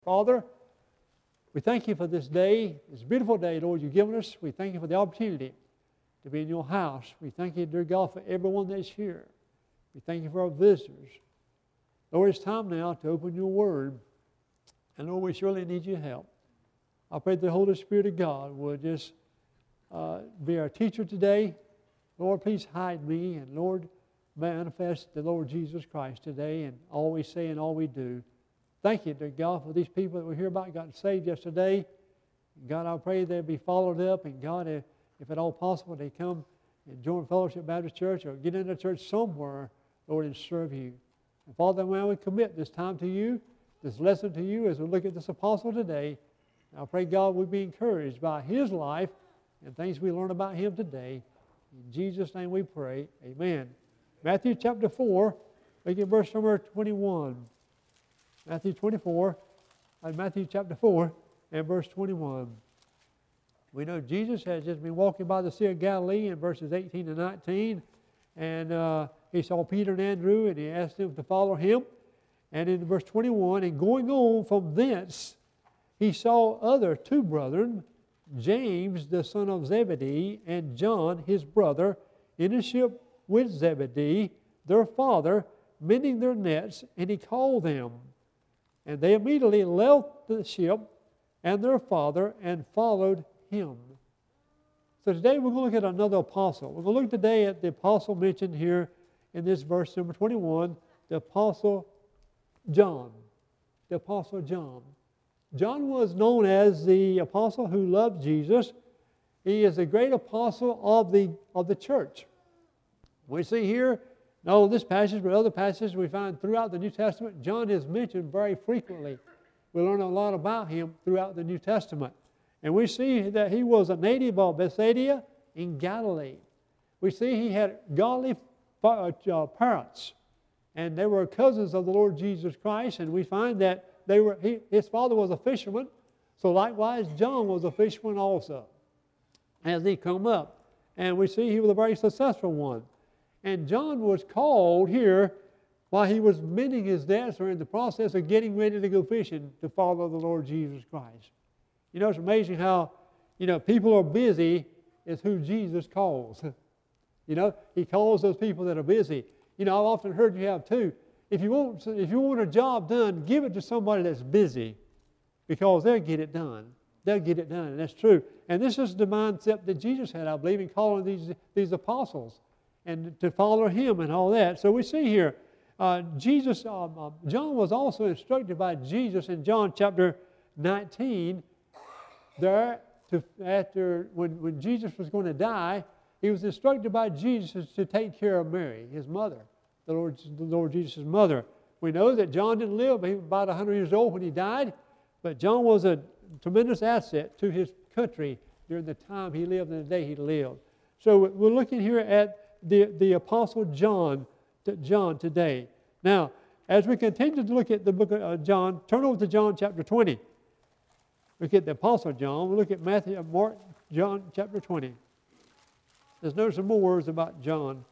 Father, we thank you for this day, this beautiful day, Lord, you've given us. We thank you for the opportunity to be in your house. We thank you, dear God, for everyone that's here. We thank you for our visitors. Lord, it's time now to open your word. And Lord, we surely need your help. I pray the Holy Spirit of God would just be our teacher today. Lord, please hide me. And Lord, manifest the Lord Jesus Christ today in all we say and all we do. Thank you, dear God, for these people that we hear about got saved yesterday. God, I pray they'll be followed up. And God, if at all possible, they come and join Fellowship Baptist Church or get into church somewhere, Lord, and serve you. And Father, now we commit this time to you, this lesson to you as we look at this apostle today. And I pray, God, we'll be encouraged by his life and things we learn about him today. In Jesus' name we pray. Amen. Matthew chapter 4, look at verse number 21. Matthew chapter 4 and verse 21. We know Jesus has just been walking by the Sea of Galilee in verses 18 and 19. And he saw Peter and Andrew and he asked them to follow him. And in verse 21, and going on from thence, he saw other two brethren, James the son of Zebedee and John his brother, in a ship with Zebedee, their father, mending their nets, and he called them. And they immediately left the ship and their father and followed him. So today we're going to look at another apostle. We're going to look today at the apostle mentioned here in this verse number 21, the apostle John. The apostle John. John was known as the apostle who loved Jesus. He is a great apostle of the church. We see here, not only this passage, but other passages we find throughout the New Testament, John is mentioned very frequently. We learn a lot about him throughout the New Testament. And we see that he was a native of Bethsaida in Galilee. We see he had godly parents, and they were cousins of the Lord Jesus Christ, and we find that his father was a fisherman, so likewise John was a fisherman also as he come up. And we see he was a very successful one. And John was called here while he was mending his nets or in the process of getting ready to go fishing to follow the Lord Jesus Christ. You know, it's amazing how, people are busy is who Jesus calls. He calls those people that are busy. I've often heard you have too. If you want a job done, give it to somebody that's busy because they'll get it done. They'll get it done, and that's true. And this is the mindset that Jesus had, I believe, in calling these apostles and to follow him and all that. So we see here, John was also instructed by Jesus in John chapter 19. When Jesus was going to die, he was instructed by Jesus to take care of Mary, his mother, the Lord Jesus' mother. We know that John didn't live. He was about 100 years old when he died, but John was a tremendous asset to his country during the time he lived and the day he lived. So we're looking here at the Apostle John today. Now, as we continue to look at the book of John, turn over to John chapter 20. Look at the Apostle John. We'll look at John chapter 20. Let's notice some more words about John.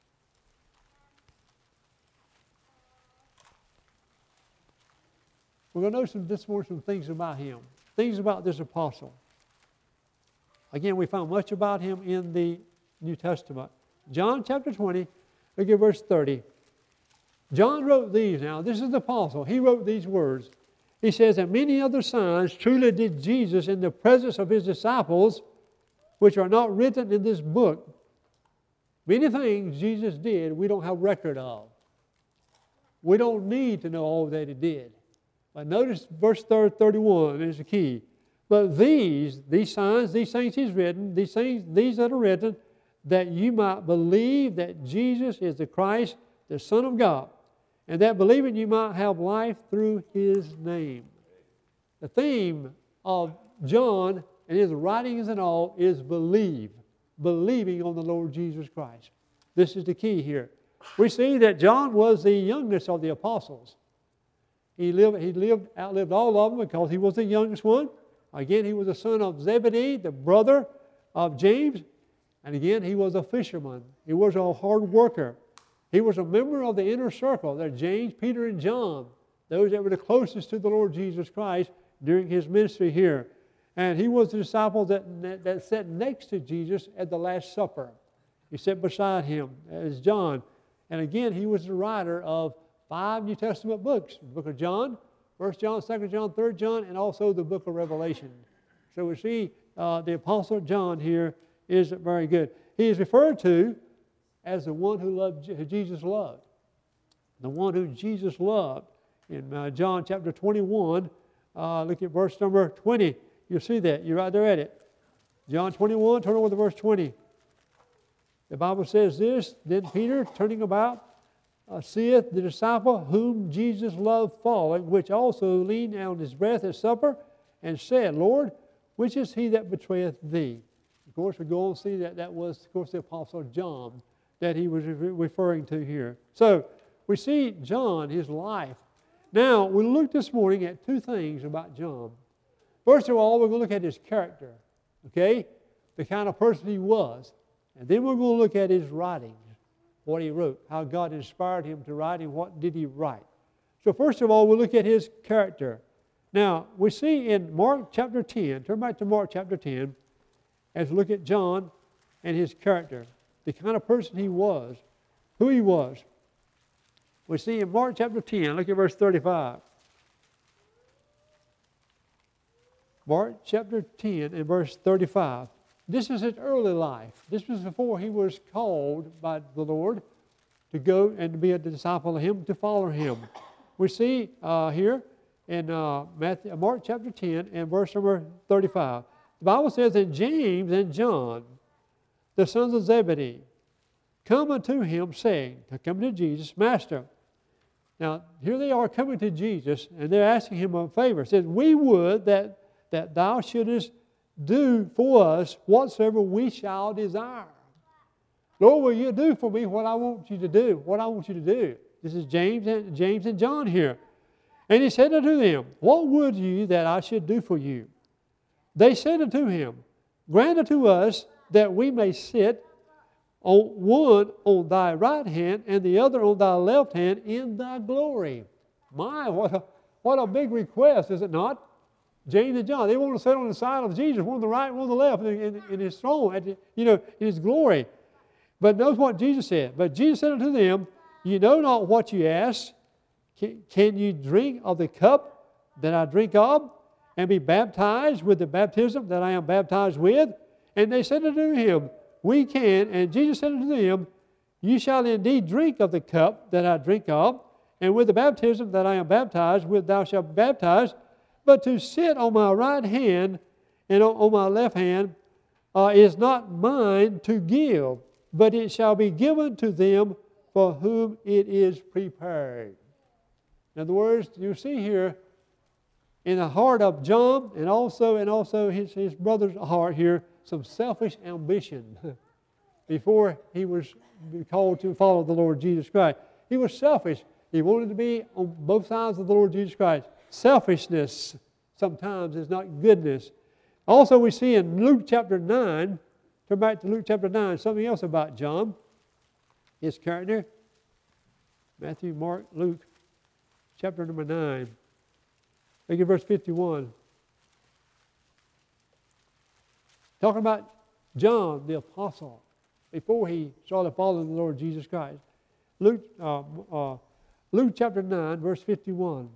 We're going to notice some things about him, things about this apostle. Again, we found much about him in the New Testament. John chapter 20, look at verse 30. John wrote these now. This is the apostle. He wrote these words. He says, and many other signs truly did Jesus in the presence of his disciples, which are not written in this book. Many things Jesus did we don't have record of. We don't need to know all that he did. But notice verse 31 is the key. But these signs, these things he's written, these that are written, that you might believe that Jesus is the Christ, the Son of God, and that believing you might have life through his name. The theme of John and his writings and all is believing on the Lord Jesus Christ. This is the key here. We see that John was the youngest of the apostles. He outlived all of them because he was the youngest one. Again, he was the son of Zebedee, the brother of James. And again, he was a fisherman. He was a hard worker. He was a member of the inner circle. They're James, Peter, and John. those that were the closest to the Lord Jesus Christ during his ministry here. And he was the disciple that sat next to Jesus at the Last Supper. He sat beside him as John. And again, he was the writer of 5 New Testament books. The book of John, 1 John, 2 John, 3 John, and also the book of Revelation. So we see the Apostle John here is very good. He is referred to as the one who Jesus loved. The one who Jesus loved. In John chapter 21, look at verse number 20. You'll see that. You're right there at it. John 21, turn over to verse 20. The Bible says this, then Peter, turning about, seeth the disciple whom Jesus loved falling, which also leaned on his breast at supper, and said, Lord, which is he that betrayeth thee? Of course, we go on to see that was, of course, the Apostle John that he was referring to here. So, we see John, his life. Now, we look this morning at 2 things about John. First of all, we're going to look at his character, okay? The kind of person he was. And then we're going to look at his writings, what he wrote, how God inspired him to write, and what did he write. So first of all, we'll look at his character. Now, we see in Mark chapter 10, turn back to Mark chapter 10, as we look at John and his character, the kind of person he was, who he was. We see in Mark chapter 10, look at verse 35. Mark chapter 10 and verse 35. This is his early life. This was before he was called by the Lord to go and to be a disciple of him, to follow him. We see here in Mark chapter 10 and verse number 35. The Bible says that James and John, the sons of Zebedee, come unto him, saying, come to Jesus, Master. Now, here they are coming to Jesus, and they're asking him a favor. It says, we would that thou shouldest do for us whatsoever we shall desire. Lord, will you do for me what I want you to do? What I want you to do. This is James and John here. And he said unto them, what would you that I should do for you? They said unto him, grant unto us that we may sit one on thy right hand and the other on thy left hand in thy glory. My, what a big request, is it not? James and John, they want to sit on the side of Jesus, one on the right, one on the left, in his throne, in his glory. But notice what Jesus said. But Jesus said unto them, you know not what you ask. Can you drink of the cup that I drink of, and be baptized with the baptism that I am baptized with? And they said unto him, we can. And Jesus said unto them, you shall indeed drink of the cup that I drink of, and with the baptism that I am baptized with thou shalt be baptized. But to sit on my right hand and on my left hand is not mine to give, but it shall be given to them for whom it is prepared. In other words, you see here in the heart of John and also his brother's heart here, some selfish ambition before he was called to follow the Lord Jesus Christ. He was selfish. He wanted to be on both sides of the Lord Jesus Christ. Selfishness sometimes is not goodness. Also we see in Luke chapter 9, turn back to Luke chapter 9, something else about John, his character. Matthew, Mark, Luke, chapter number 9. Look at verse 51. Talking about John the apostle before he started following the Lord Jesus Christ. Luke chapter 9, verse 51.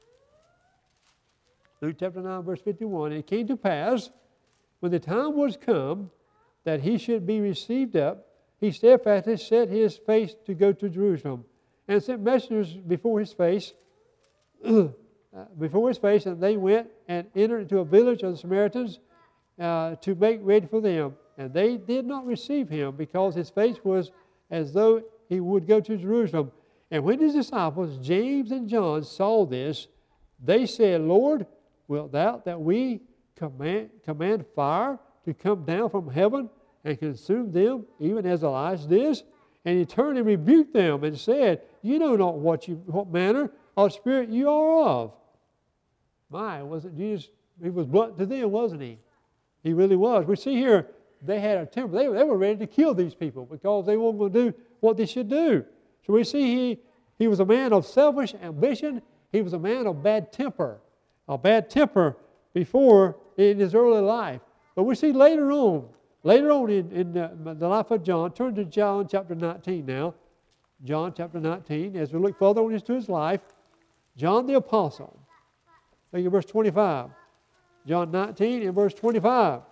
Luke chapter 9, verse 51. And it came to pass, when the time was come that he should be received up, he steadfastly set his face to go to Jerusalem, and sent messengers before his face, and they went and entered into a village of the Samaritans to make ready for them. And they did not receive him, because his face was as though he would go to Jerusalem. And when his disciples, James and John, saw this, they said, Lord, wilt thou that we command fire to come down from heaven and consume them, even as Elijah did? And he turned and rebuked them and said, you know not what manner of spirit you are of. My, wasn't Jesus, he was blunt to them, wasn't he? He really was. We see here, they had a temper. They were ready to kill these people because they weren't going to do what they should do. So we see he was a man of selfish ambition. He was a man of bad temper. A bad temper before in his early life. But we see later on in the life of John, turn to John chapter 19 now. John chapter 19, as we look further on into his life, John the Apostle. Look at verse 25. John 19 and verse 25.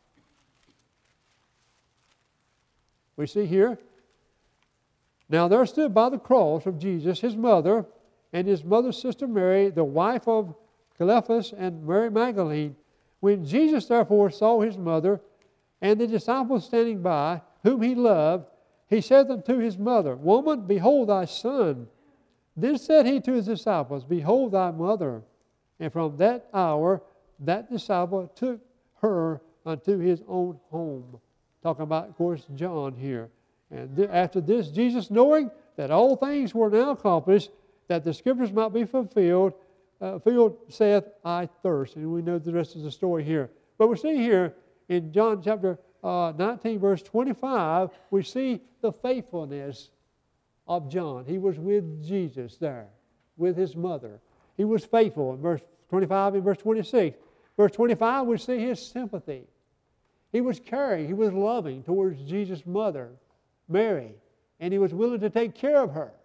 We see here, now there stood by the cross of Jesus his mother and his mother's sister Mary, the wife of Cleophas and Mary Magdalene. When Jesus therefore saw his mother and the disciples standing by, whom he loved, he said unto his mother, Woman, behold thy son. Then said he to his disciples, Behold thy mother. And from that hour, that disciple took her unto his own home. Talking about, of course, John here. And after this, Jesus, knowing that all things were now accomplished, that the Scriptures might be fulfilled, saith, I thirst. And we know the rest of the story here. But we see here in John chapter 19, verse 25, we see the faithfulness of John. He was with Jesus there, with his mother. He was faithful in verse 25 and verse 26. Verse 25, we see his sympathy. He was caring, he was loving towards Jesus' mother, Mary, and he was willing to take care of her,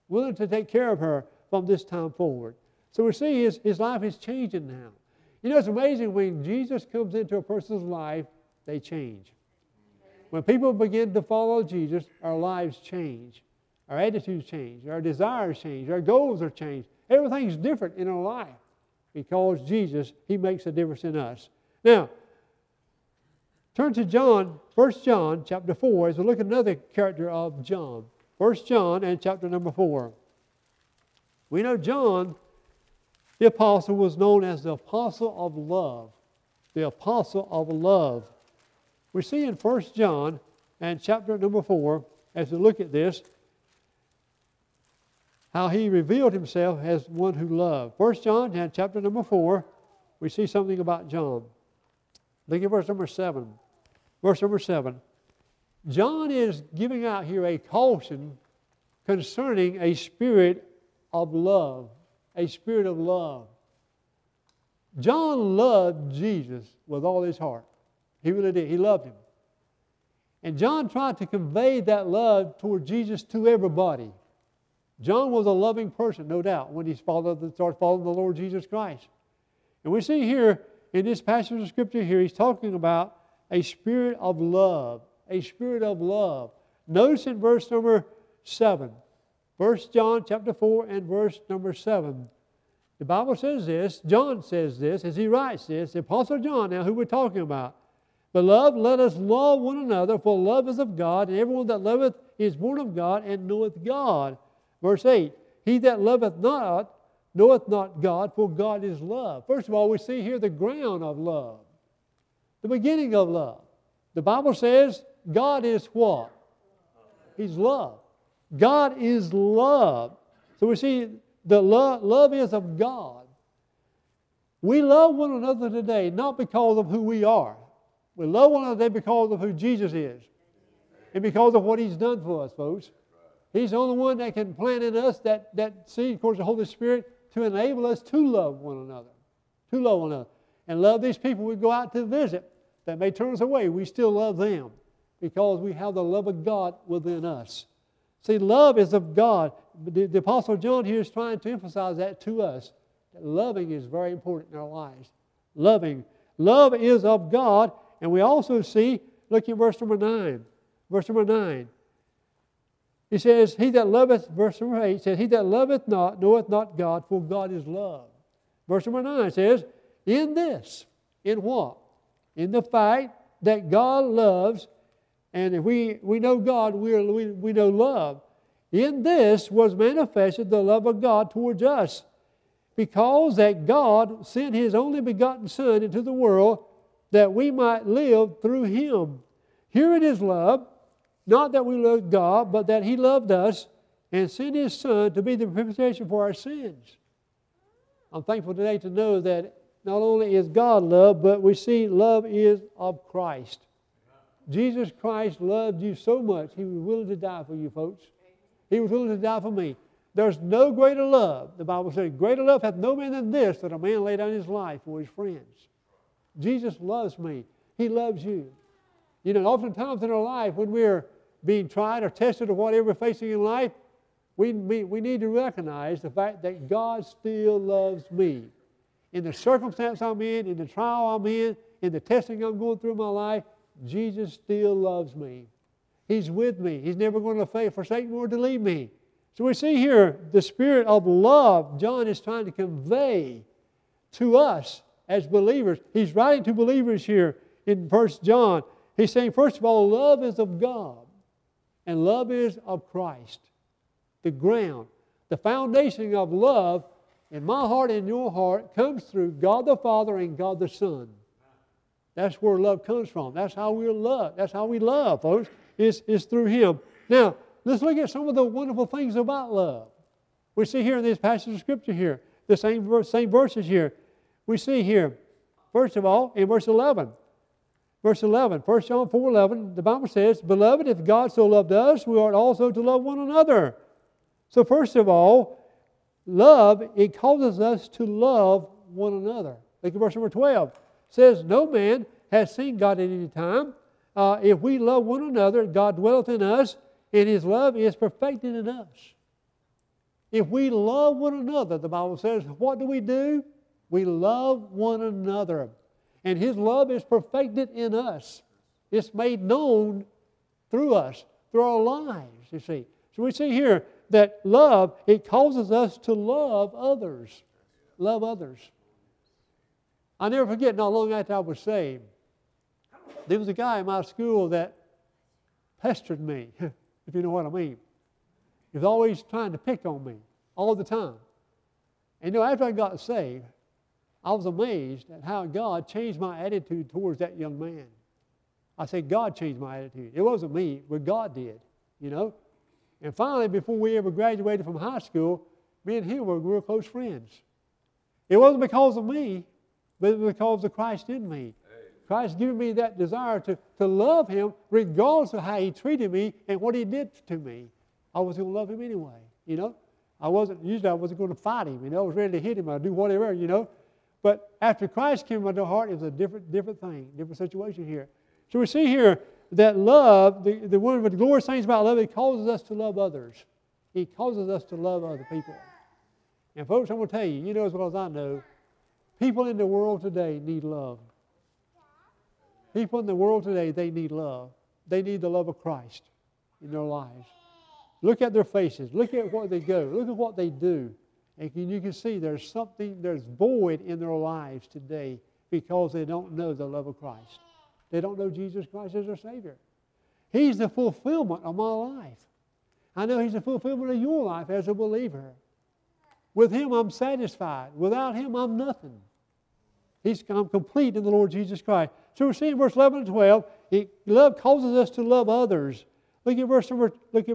from this time forward. So we see his life is changing now. You know, it's amazing when Jesus comes into a person's life, they change. When people begin to follow Jesus, our lives change. Our attitudes change. Our desires change. Our goals are changed. Everything's different in our life because Jesus, He makes a difference in us. Now, turn to John, 1 John chapter 4, as we look at another character of John. 1 John and chapter number 4. We know John, the apostle, was known as the apostle of love. The apostle of love. We see in 1 John and chapter number 4, as we look at this, how he revealed himself as one who loved. 1 John and chapter number 4, we see something about John. Look at verse number 7. Verse number 7. John is giving out here a caution concerning a spirit of love. A spirit of love. John loved Jesus with all his heart. He really did. He loved Him. And John tried to convey that love toward Jesus to everybody. John was a loving person, no doubt, when he started following the Lord Jesus Christ. And we see here in this passage of Scripture here, he's talking about a spirit of love. A spirit of love. Notice in verse number 7. 1 John chapter 4 and verse number 7. The Bible says this, John says this, as he writes this, the Apostle John now, who we're talking about. Beloved, let us love one another, for love is of God, and everyone that loveth is born of God and knoweth God. Verse 8, he that loveth not knoweth not God, for God is love. First of all, we see here the ground of love, the beginning of love. The Bible says God is what? He's love. God is love. So we see the love is of God. We love one another today not because of who we are. We love one another because of who Jesus is and because of what He's done for us, folks. He's the only one that can plant in us that seed, of course, the Holy Spirit, to enable us to love one another. To love one another. And love these people we go out to visit that may turn us away. We still love them because we have the love of God within us. See, love is of God. The Apostle John here is trying to emphasize that to us. That loving is very important in our lives. Loving. Love is of God. And we also see, look at verse number 9. Verse number 9. He says, he that loveth, verse number 8 says, he that loveth not knoweth not God, for God is love. Verse number 9 says, in this, in what? In the fact that God loves, and if we know God, we know love. In this was manifested the love of God towards us, because that God sent His only begotten Son into the world that we might live through Him. Herein is love, not that we loved God, but that He loved us and sent His Son to be the propitiation for our sins. I'm thankful today to know that not only is God love, but we see love is of Christ. Jesus Christ loved you so much, He was willing to die for you, folks. He was willing to die for me. There's no greater love. The Bible says, greater love hath no man than this, that a man lay down his life for his friends. Jesus loves me. He loves you. You know, oftentimes in our life when we're being tried or tested or whatever we're facing in life, we need to recognize the fact that God still loves me. In the circumstance I'm in the trial I'm in the testing I'm going through in my life, Jesus still loves me. He's with me. He's never going to forsake me or to leave me. So we see here the spirit of love John is trying to convey to us as believers. He's writing to believers here in 1 John. He's saying, first of all, love is of God and love is of Christ. The ground, the foundation of love in my heart and your heart comes through God the Father and God the Son. That's where love comes from. That's how we love. That's how we love, folks, is through Him. Now, let's look at some of the wonderful things about love. We see here in this passage of Scripture here, the same verses here. We see here, first of all, in verse 11. Verse 11, 1 John 4:11, the Bible says, Beloved, if God so loved us, we ought also to love one another. So first of all, love, it causes us to love one another. Look at verse number 12. It says, No man has seen God at any time. If we love one another, God dwelleth in us, and His love is perfected in us. If we love one another, the Bible says, what do? We love one another. And His love is perfected in us. It's made known through us, through our lives, you see. So we see here that love, it causes us to love others. Love others. I'll never forget, not long after I was saved, there was a guy in my school that pestered me, if you know what I mean. He was always trying to pick on me, all the time. And you know, after I got saved, I was amazed at how God changed my attitude towards that young man. I say God changed my attitude. It wasn't me, but God did, you know. And finally, before we ever graduated from high school, me and him were real close friends. It wasn't because of me, but it was because of Christ in me. Christ giving me that desire to love Him regardless of how He treated me and what He did to me. I was going to love Him anyway, you know. Usually I wasn't going to fight Him, you know. I was ready to hit Him or do whatever, you know. But after Christ came into my heart, it was a different thing, different situation here. So we see here that love, the one of the glorious things about love, it causes us to love others. It causes us to love other people. And folks, I'm going to tell you, you know as well as I know, people in the world today need love. People in the world today, they need love. They need the love of Christ in their lives. Look at their faces. Look at where they go. Look at what they do. And you can see there's void in their lives today because they don't know the love of Christ. They don't know Jesus Christ as their Savior. He's the fulfillment of my life. I know He's the fulfillment of your life as a believer. With Him, I'm satisfied. Without Him, I'm nothing. I'm complete in the Lord Jesus Christ. So we're seeing verse 11 and 12, love causes us to love others. Look at verse number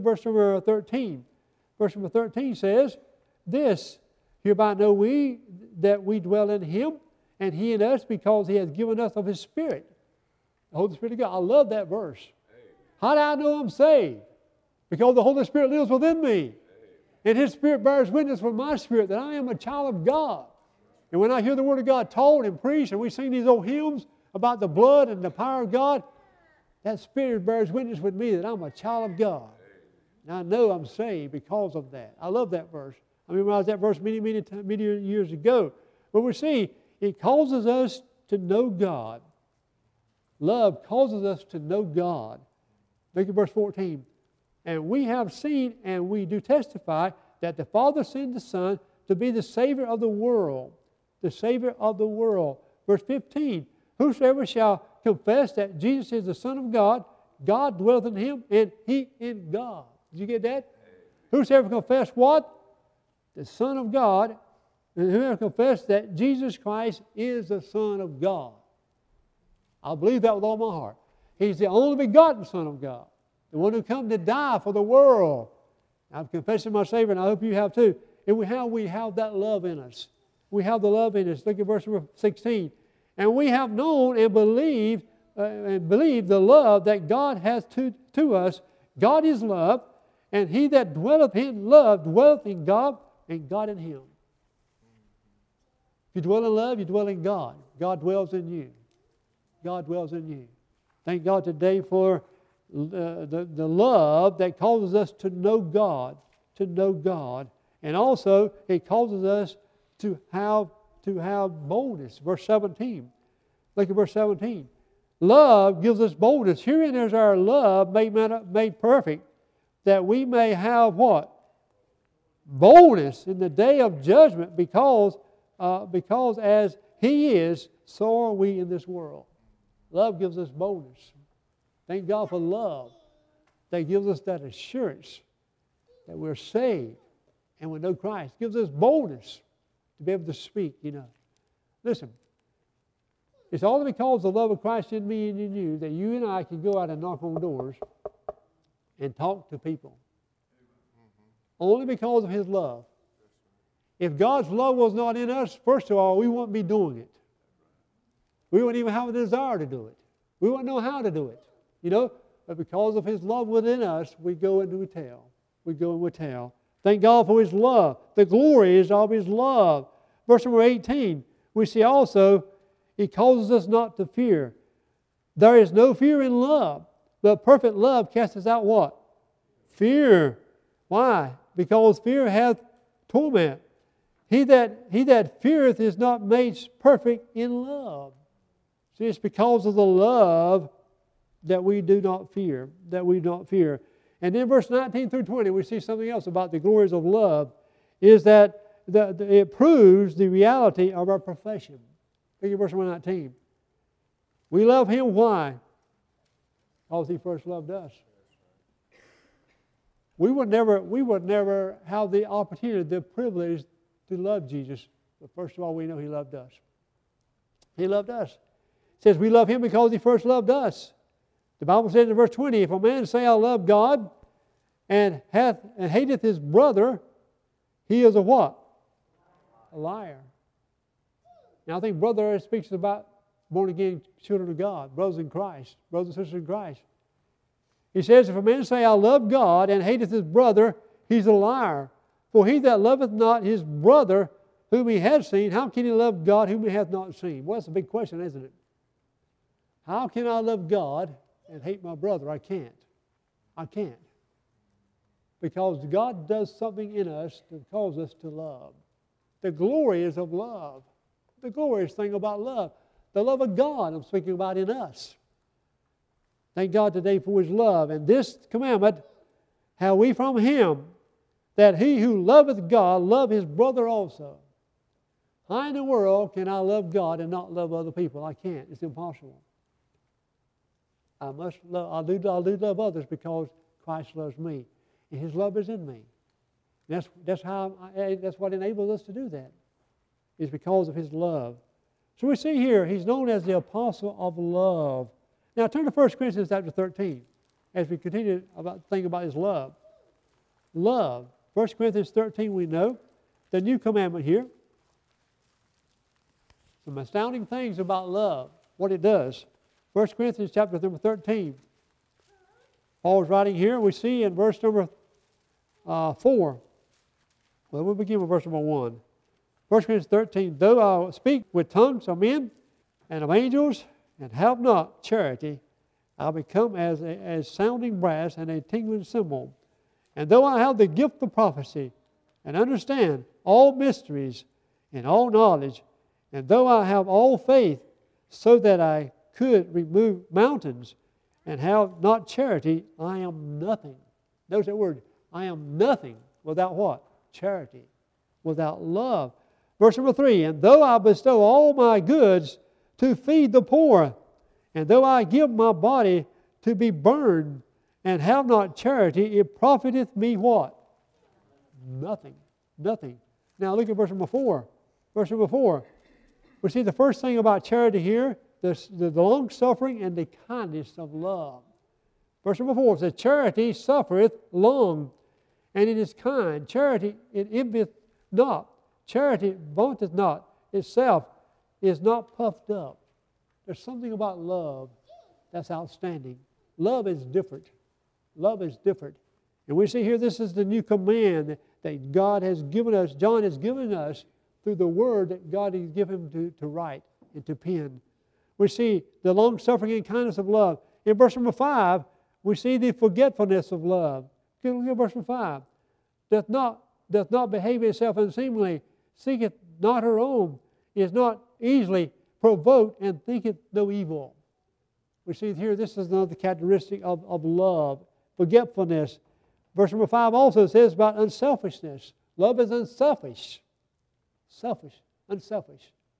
13. Verse number 13 says, This, hereby know we that we dwell in Him, and He in us, because He has given us of His Spirit. The Holy Spirit of God. I love that verse. How do I know I'm saved? Because the Holy Spirit lives within me. And His Spirit bears witness with my spirit that I am a child of God. And when I hear the Word of God taught and preached, and we sing these old hymns about the blood and the power of God, that Spirit bears witness with me that I'm a child of God. And I know I'm saved because of that. I love that verse. I memorized that verse many years ago. But we see, it causes us to know God. Love causes us to know God. Look at verse 14. And we have seen and we do testify that the Father sent the Son to be the Savior of the world. The Savior of the world. Verse 15. Whosoever shall confess that Jesus is the Son of God, God dwelleth in Him, and He in God. Did you get that? Whosoever confess what? The Son of God, and whoever confess that Jesus Christ is the Son of God. I believe that with all my heart. He's the only begotten Son of God, the one who come to die for the world. I'm confessing my Savior, and I hope you have too. And we have that love in us. We have the love in us. Look at verse number 16. And we have known and believed the love that God has to us. God is love, And he that dwelleth in love dwelleth in God, and God in him. If you dwell in love, you dwell in God. God dwells in you. God dwells in you. Thank God today for the love that causes us to know God, and also it causes us to have boldness. Verse 17. Look at verse 17. Love gives us boldness. Herein is our love made perfect, that we may have what? Boldness in the day of judgment, because as He is, so are we in this world. Love gives us boldness. Thank God for love that gives us that assurance that we're saved and we know Christ. It gives us boldness to be able to speak, Listen, it's all because of the love of Christ in me and in you that you and I can go out and knock on doors and talk to people. Only because of His love. If God's love was not in us, first of all, we wouldn't be doing it. We wouldn't even have a desire to do it. We wouldn't know how to do it. But because of His love within us, we go and we tell. We go and we tell. Thank God for His love. The glory is of His love. Verse number 18, we see also, He causes us not to fear. There is no fear in love, but perfect love casteth out what? Fear. Why? Because fear hath torment. He that feareth is not made perfect in love. See, it's because of the love that we do not fear, And then verse 19 through 20, we see something else about the glories of love, is that it proves the reality of our profession. Look at verse 19. We love Him, why? Because He first loved us. We would never have the opportunity, the privilege to love Jesus. But first of all, we know He loved us. He loved us. It says we love Him because He first loved us. The Bible says in verse 20, if a man say I love God and hateth his brother, he is a what? A liar. Now I think brother speaks about born again children of God, brothers in Christ, brothers and sisters in Christ. He says, if a man say I love God and hateth his brother, he's a liar. For he that loveth not his brother whom he hath seen, how can he love God whom he hath not seen? Well, that's a big question, isn't it? How can I love God and hate my brother? I can't. Because God does something in us to cause us to love. The glory is of love. The glorious thing about love. The love of God I'm speaking about in us. Thank God today for His love. And this commandment have we from Him, that he who loveth God love his brother also. How in the world can I love God and not love other people? I can't. It's impossible. I do love others because Christ loves me, and His love is in me. That's what enables us to do that. Is because of His love. So we see here He's known as the apostle of love. Now turn to 1 Corinthians chapter 13 as we continue to think about His love. Love. 1 Corinthians 13 we know. The new commandment here. Some astounding things about love. What it does. 1 Corinthians chapter number 13. Paul's writing here. We see in verse number 4. Well, we'll begin with verse number 1. 1 Corinthians 13. Though I speak with tongues of men and of angels and have not charity, I become as sounding brass and a tingling cymbal. And though I have the gift of prophecy and understand all mysteries and all knowledge, and though I have all faith so that I could remove mountains and have not charity, I am nothing. Notice that word, I am nothing without what? Charity. Without love. Verse number 3, and though I bestow all my goods to feed the poor, and though I give my body to be burned and have not charity, it profiteth me what? Nothing. Nothing. Now look at verse number 4. Verse number 4. We see the first thing about charity here, the long-suffering and the kindness of love. Verse number 4 says, charity suffereth long, and it is kind. Charity, it envieth not. Charity vaunteth not itself, is not puffed up. There's something about love that's outstanding. Love is different. Love is different. And we see here this is the new command that God has given us, John has given us through the word that God has given him to write and to pen. We see the long-suffering and kindness of love. In verse number 5, we see the forgetfulness of love. Look at verse number 5. Doth not behave itself unseemly, seeketh not her own, is not easily provoked, and thinketh no evil. We see here this is another characteristic of love, forgetfulness. Verse number 5 also says about unselfishness. Love is unselfish. Selfish, unselfish.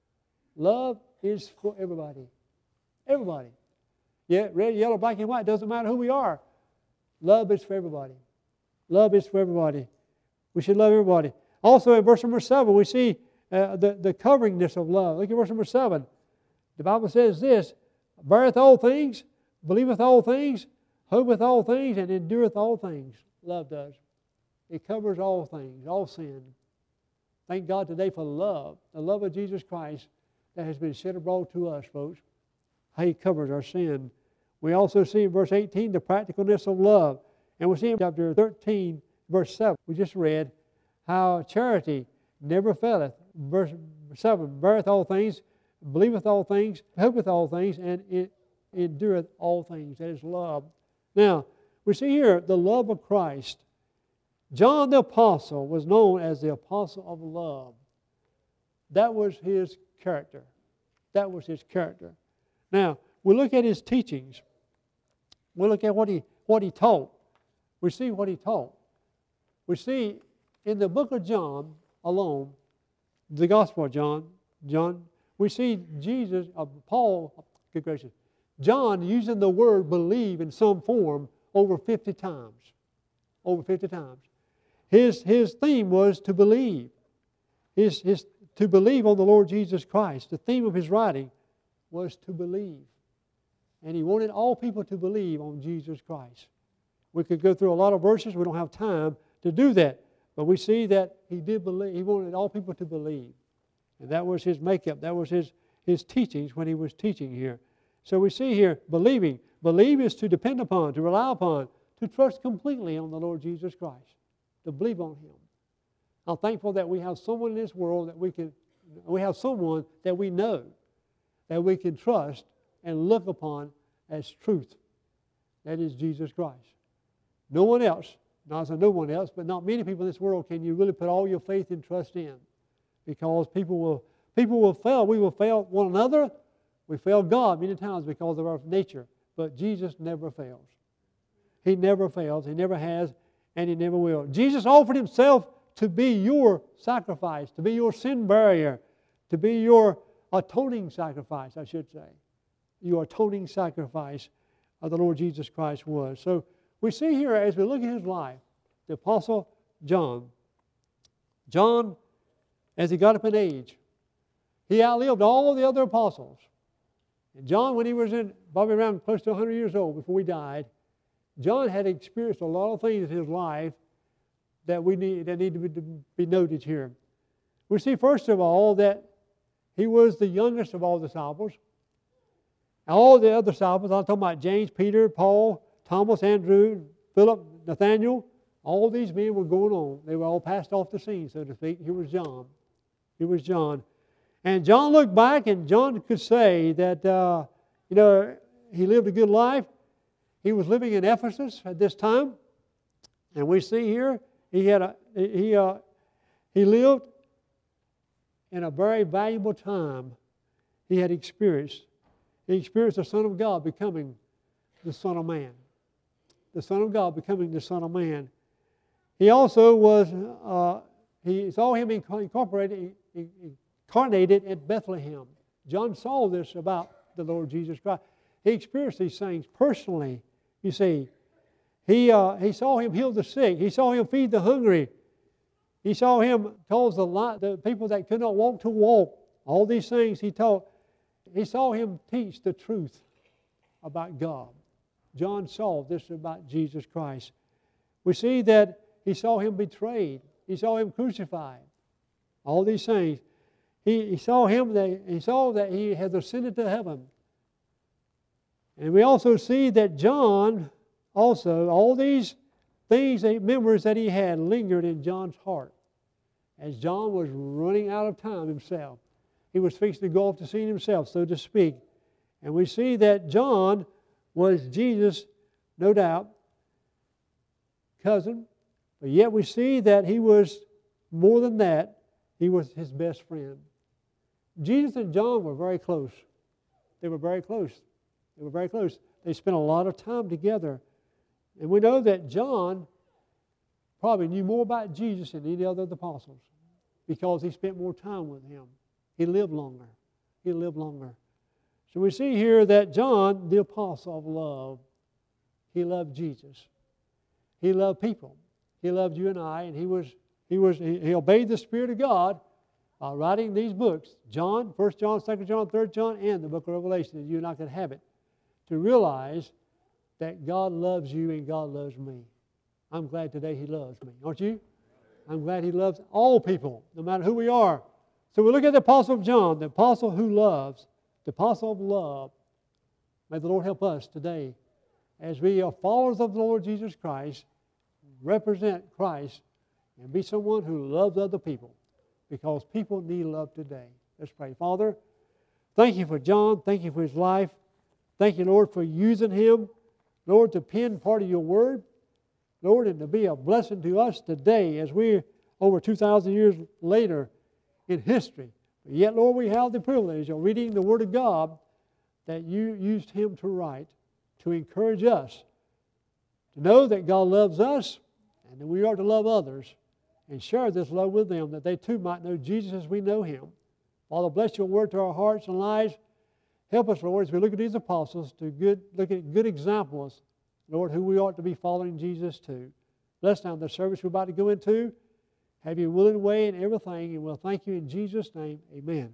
Love is for everybody. Everybody. Yeah, red, yellow, black, and white, doesn't matter who we are. Love is for everybody. Love is for everybody. We should love everybody. Also in verse number 7, we see the coveringness of love. Look at verse number 7. The Bible says this, beareth all things, believeth all things, hopeth all things, and endureth all things. Love does. It covers all things, all sin. Thank God today for love, the love of Jesus Christ that has been shed abroad to us, folks. How He covers our sin. We also see in verse 18 the practicalness of love. And we see in chapter 13, verse 7, we just read how charity never faileth. Verse 7, beareth all things, believeth all things, hopeth all things, and it endureth all things. That is love. Now, we see here the love of Christ. John the Apostle was known as the Apostle of Love. That was his character. That was his character. Now, we look at his teachings. We look at what he taught. We see what he taught. We see in the book of John alone, the Gospel of John, we see Jesus, good gracious, John using the word believe in some form over 50 times. Over 50 times. His theme was to believe. To believe on the Lord Jesus Christ. The theme of his writing was to believe. And he wanted all people to believe on Jesus Christ. We could go through a lot of verses. We don't have time to do that. But we see that he did believe. He wanted all people to believe. And that was his makeup. That was his teachings when he was teaching here. So we see here believing. Believe is to depend upon, to rely upon, to trust completely on the Lord Jesus Christ. To believe on Him. I'm thankful that we have someone in this world that we have someone that we know, that we can trust and look upon as truth. That is Jesus Christ. No one else, not as no one else, but not many people in this world can you really put all your faith and trust in. Because people will fail. We will fail one another. We fail God many times because of our nature. But Jesus never fails. He never fails. He never has, and He never will. Jesus offered Himself to be your sacrifice, to be your sin barrier, to be your atoning sacrifice, I should say. Your atoning sacrifice of the Lord Jesus Christ was. So we see here as we look at his life, the Apostle John. John, as he got up in age, he outlived all the other apostles. And John, when he was probably around close to 100 years old before he died, John had experienced a lot of things in his life that need to be noted here. We see first of all that he was the youngest of all the disciples. All the other disciples, I'm talking about James, Peter, Paul, Thomas, Andrew, Philip, Nathaniel, all these men were going on. They were all passed off the scene, so to speak. Here was John. Here was John. And John looked back, and John could say that, he lived a good life. He was living in Ephesus at this time. And we see here, he lived in a very valuable time he had experienced. He experienced the Son of God becoming the Son of Man. The Son of God becoming the Son of Man. He also was, he saw him incarnated at Bethlehem. John saw this about the Lord Jesus Christ. He experienced these things personally, you see. He saw him heal the sick. He saw him feed the hungry. He saw him cause the people that could not walk to walk. All these things he taught. He saw him teach the truth about God. John saw this about Jesus Christ. We see that he saw him betrayed. He saw him crucified. All these things. He saw that he had ascended to heaven. And we also see that John also, all these memories that he had lingered in John's heart as John was running out of time himself. He was fixing to go off to see himself, so to speak. And we see that John was Jesus, no doubt, cousin, but yet we see that he was more than that. He was his best friend. Jesus and John were very close. They were very close. They were very close. They spent a lot of time together. And we know that John probably knew more about Jesus than any other of the apostles because he spent more time with him. He lived longer. He lived longer. So we see here that John, the apostle of love, he loved Jesus. He loved people. He loved you and I, and he obeyed the Spirit of God by writing these books, John, 1 John, 2 John, 3 John, and the book of Revelation, that you and I could have it, to realize that God loves you and God loves me. I'm glad today He loves me, aren't you? I'm glad He loves all people, no matter who we are. So we look at the Apostle of John, the apostle who loves, the apostle of love. May the Lord help us today as we are followers of the Lord Jesus Christ, represent Christ, and be someone who loves other people, because people need love today. Let's pray. Father, thank you for John. Thank you for his life. Thank you, Lord, for using him, Lord, to pen part of your word, Lord, and to be a blessing to us today as we're over 2,000 years later in history. But yet, Lord, we have the privilege of reading the Word of God that you used him to write to encourage us to know that God loves us and that we are to love others and share this love with them, that they too might know Jesus as we know him. Father, bless your word to our hearts and lives. Help us, Lord, as we look at these apostles, to look at good examples, Lord, who we ought to be following Jesus to. Bless now the service we're about to go into. Have your will and way in everything, and we'll thank you in Jesus' name. Amen.